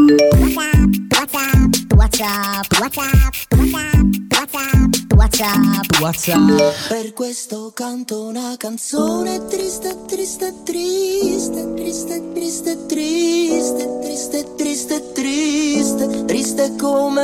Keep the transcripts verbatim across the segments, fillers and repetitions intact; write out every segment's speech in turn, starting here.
Per questo canto una canzone triste, triste, triste, triste, triste, triste, triste, triste, triste, triste come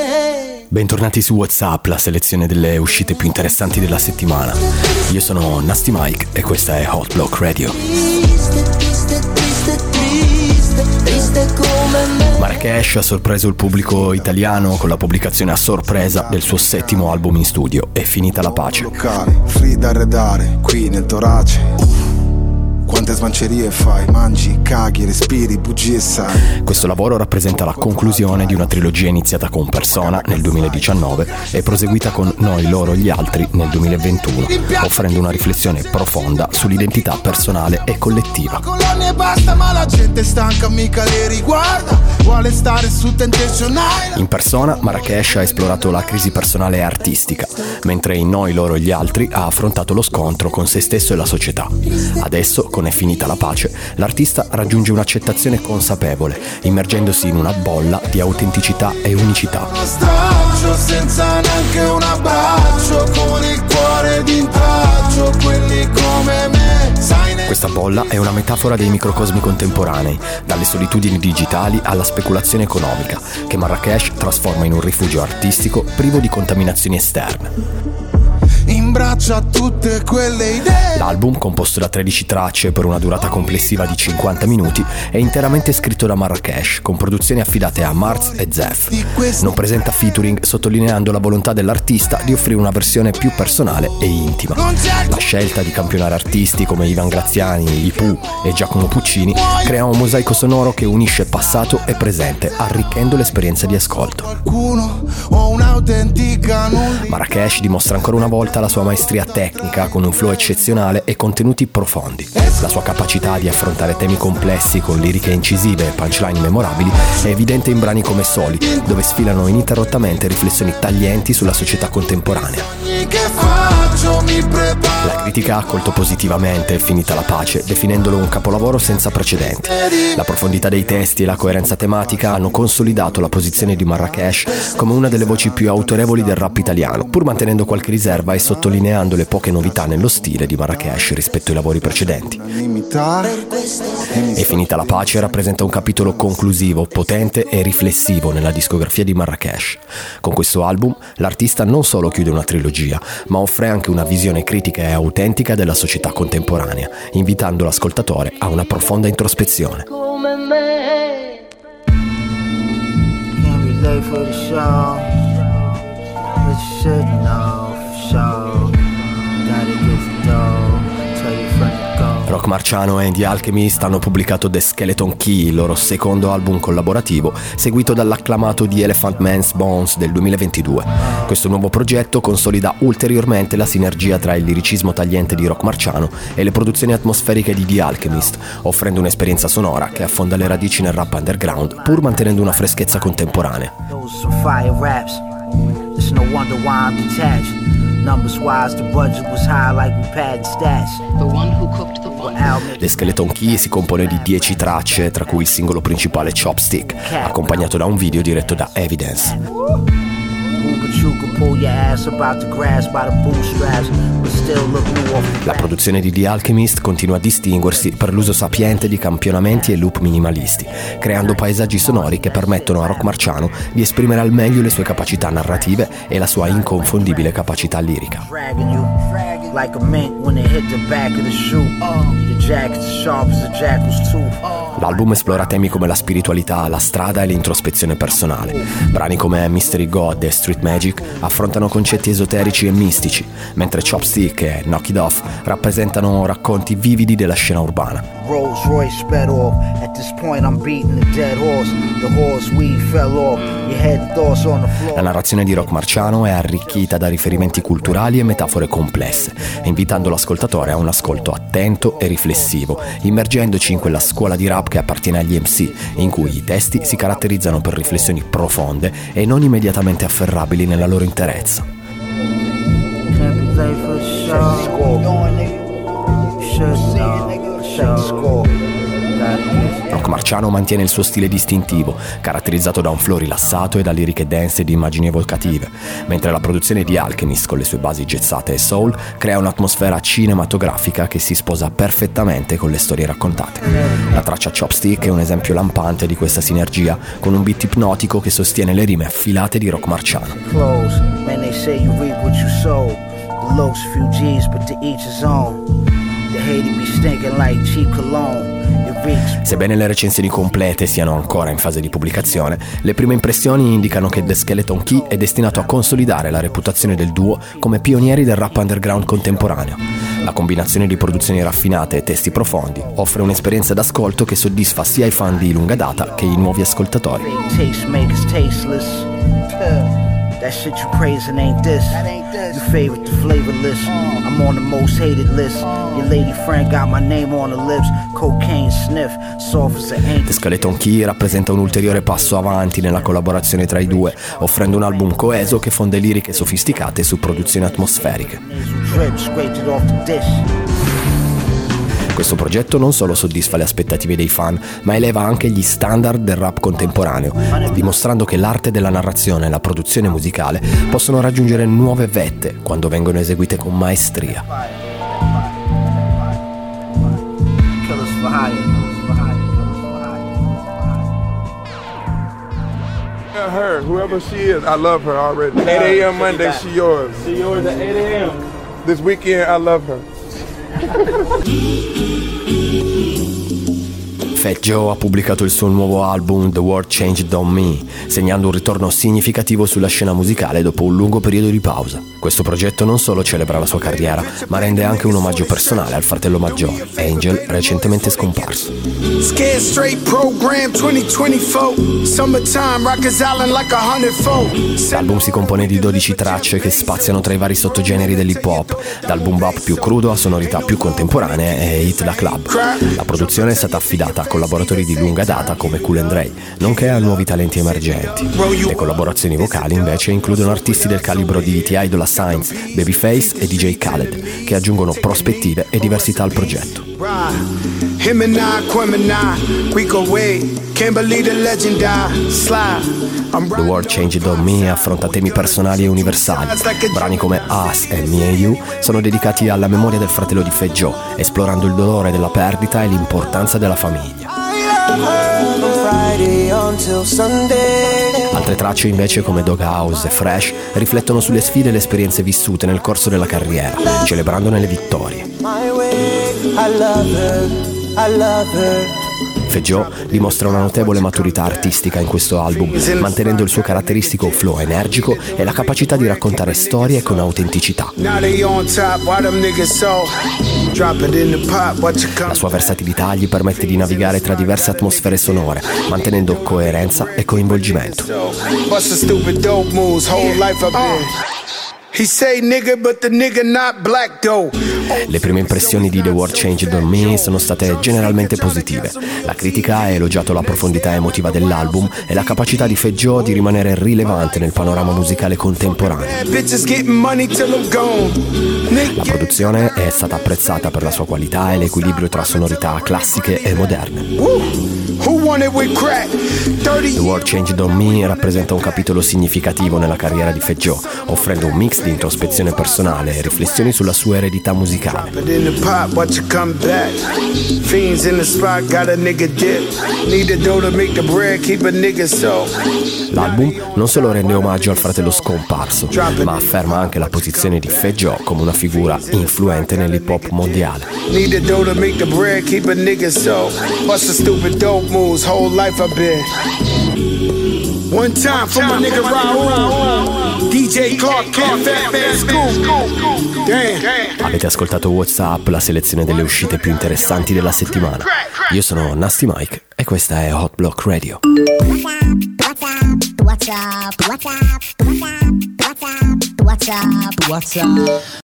me. Bentornati su WhatsApp, la selezione delle uscite più interessanti della settimana. Io sono Nasty Mike e questa è Hot Block Radio. Triste, triste, triste, triste, triste come me. Marracash ha sorpreso il pubblico italiano con la pubblicazione a sorpresa del suo settimo album in studio, È finita la pace. Locale, free da arredare, qui nel torace. Quante smancerie fai, mangi, caghi, respiri, bugie e sai. Questo lavoro rappresenta la conclusione di una trilogia iniziata con Persona nel duemiladiciannove e proseguita con Noi, loro, gli altri nel duemilaventuno, offrendo una riflessione profonda sull'identità personale e collettiva. Colonne basta, ma la gente stanca mica le riguarda. Vuole stare su Temptation Island. In Persona, Marracash ha esplorato la crisi personale e artistica, mentre in Noi, loro, gli altri ha affrontato lo scontro con se stesso e la società. Adesso, con È finita la pace, l'artista raggiunge un'accettazione consapevole, immergendosi in una bolla di autenticità e unicità. Straccio senza neanche un abbraccio, con il cuore d'intraccio, quelli come me. Sai ne- Questa bolla è una metafora dei microcosmi contemporanei, dalle solitudini digitali alla speculazione economica, che Marracash trasforma in un rifugio artistico privo di contaminazioni esterne. in braccio a tutte quelle idee. L'album, composto da tredici tracce per una durata complessiva di cinquanta minuti, è interamente scritto da Marracash, con produzioni affidate a Marz e Zef. Non presenta featuring, sottolineando la volontà dell'artista di offrire una versione più personale e intima. La scelta di campionare artisti come Ivan Graziani, I Pooh e Giacomo Puccini crea un mosaico sonoro che unisce passato e presente, arricchendo l'esperienza di ascolto. Marracash dimostra ancora una volta la sua maestria tecnica, con un flow eccezionale e contenuti profondi. La sua capacità di affrontare temi complessi con liriche incisive e punchline memorabili è evidente in brani come Soli, dove sfilano ininterrottamente riflessioni taglienti sulla società contemporanea. La critica ha accolto positivamente È finita la pace, definendolo un capolavoro senza precedenti. La profondità dei testi e la coerenza tematica hanno consolidato la posizione di Marracash come una delle voci più autorevoli del rap italiano, pur mantenendo qualche riserva e sottolineando le poche novità nello stile di Marracash rispetto ai lavori precedenti. È finita la pace rappresenta un capitolo conclusivo, potente e riflessivo nella discografia di Marracash. Con questo album l'artista non solo chiude una trilogia, ma offre anche una visione critica e autentica della società contemporanea, invitando l'ascoltatore a una profonda introspezione. Come me. Can't be late for the show, but you should know for sure. Gotta get the dough, tell your friend to go. Rock Marciano e The Alchemist hanno pubblicato The Skeleton Key, il loro secondo album collaborativo, seguito dall'acclamato The Elephant Man's Bones del duemilaventidue. Questo nuovo progetto consolida ulteriormente la sinergia tra il liricismo tagliente di Rock Marciano e le produzioni atmosferiche di The Alchemist, offrendo un'esperienza sonora che affonda le radici nel rap underground, pur mantenendo una freschezza contemporanea. Those some fire raps. It's no wonder why I'm detached. Numbers wise, the budget was high like we padding stats. The one who cooked the fun. The Skeleton Key si compone di dieci tracce, tra cui il singolo principale Chopstick, accompagnato da un video diretto da Evidence. La produzione di The Alchemist continua a distinguersi per l'uso sapiente di campionamenti e loop minimalisti, creando paesaggi sonori che permettono a Rock Marciano di esprimere al meglio le sue capacità narrative e la sua inconfondibile capacità lirica. L'album esplora temi come la spiritualità, la strada e l'introspezione personale. Brani come Mystery God e Street Magic affrontano concetti esoterici e mistici, mentre Chopstick e Knock It Off rappresentano racconti vividi della scena urbana. Rolls Royce sped off. At this point I'm beating the dead horse. The horse weed fell off. Your head thoughts on the floor. La narrazione di Rock Marciano è arricchita da riferimenti culturali e metafore complesse, invitando l'ascoltatore a un ascolto attento e riflessivo, immergendoci in quella scuola di rap che appartiene agli M C, in cui i testi si caratterizzano per riflessioni profonde e non immediatamente afferrabili nella loro interezza. Can't be late for the show. Should know. Show. Rock Marciano mantiene il suo stile distintivo, caratterizzato da un flow rilassato e da liriche dense ed immagini evocative, mentre la produzione di Alchemist, con le sue basi jazzate e soul, crea un'atmosfera cinematografica che si sposa perfettamente con le storie raccontate. La traccia Chopstick è un esempio lampante di questa sinergia, con un beat ipnotico che sostiene le rime affilate di Rock Marciano. Sebbene le recensioni complete siano ancora in fase di pubblicazione, le prime impressioni indicano che The Skeleton Key è destinato a consolidare la reputazione del duo come pionieri del rap underground contemporaneo. La combinazione di produzioni raffinate e testi profondi offre un'esperienza d'ascolto che soddisfa sia i fan di lunga data che i nuovi ascoltatori. That shit you praising ain't this. You favorite the flavorless. I'm on the most hated list. Your lady friend got my name on the lips. Cocaine sniff, soft as an angel. The Skeleton Key rappresenta un ulteriore passo avanti nella collaborazione tra i due, offrendo un album coeso che fonde liriche sofisticate su produzioni atmosferiche. Questo progetto non solo soddisfa le aspettative dei fan, ma eleva anche gli standard del rap contemporaneo, dimostrando che l'arte della narrazione e la produzione musicale possono raggiungere nuove vette quando vengono eseguite con maestria. Her, whoever she is, I love her already. eight a.m. Monday, she yours. She yours at eight a.m. This weekend, I love her. Fat Joe ha pubblicato il suo nuovo album The World Changed on Me, segnando un ritorno significativo sulla scena musicale dopo un lungo periodo di pausa. Questo progetto non solo celebra la sua carriera, ma rende anche un omaggio personale al fratello maggiore, Angel, recentemente scomparso. L'album si compone di dodici tracce che spaziano tra i vari sottogeneri dell'hip hop, dal boom bap più crudo a sonorità più contemporanee e hit da club. La produzione è stata affidata a collaboratori di lunga data come Cool and Dre, nonché a nuovi talenti emergenti. Le collaborazioni vocali invece includono artisti del calibro di T I Dolla Signs, Babyface e D J Khaled, che aggiungono prospettive e diversità al progetto. The World Changed on Me affronta temi personali e universali. Brani come Us e Me and You sono dedicati alla memoria del fratello di Fat Joe, esplorando il dolore della perdita e l'importanza della famiglia. Altre tracce invece come Doghouse e Fresh riflettono sulle sfide e le esperienze vissute nel corso della carriera, celebrandone le vittorie. Fat Joe dimostra una notevole maturità artistica in questo album, mantenendo il suo caratteristico flow energico e la capacità di raccontare storie con autenticità. La sua versatilità gli permette di navigare tra diverse atmosfere sonore, mantenendo coerenza e coinvolgimento. Le prime impressioni di The World Changed on Me sono state generalmente positive. La critica ha elogiato la profondità emotiva dell'album e la capacità di Fat Joe di rimanere rilevante nel panorama musicale contemporaneo. La produzione è stata apprezzata per la sua qualità e l'equilibrio tra sonorità classiche e moderne. The World Changed on Me rappresenta un capitolo significativo nella carriera di Fat Joe, offrendo un mix di introspezione personale e riflessioni sulla sua eredità musicale. L'album non solo rende omaggio al fratello scomparso, ma afferma anche la posizione di Fat Joe come una figura influente nell'hip hop mondiale. One time for my nigga Raul, D J Clark Kent, Fatman Scoop. Damn. Avete ascoltato WhatsApp, la selezione delle uscite più interessanti della settimana. Io sono Nasty Mike e questa è Hot Block Radio. What's up? What's up? What's up? What's up? What's up? What's up?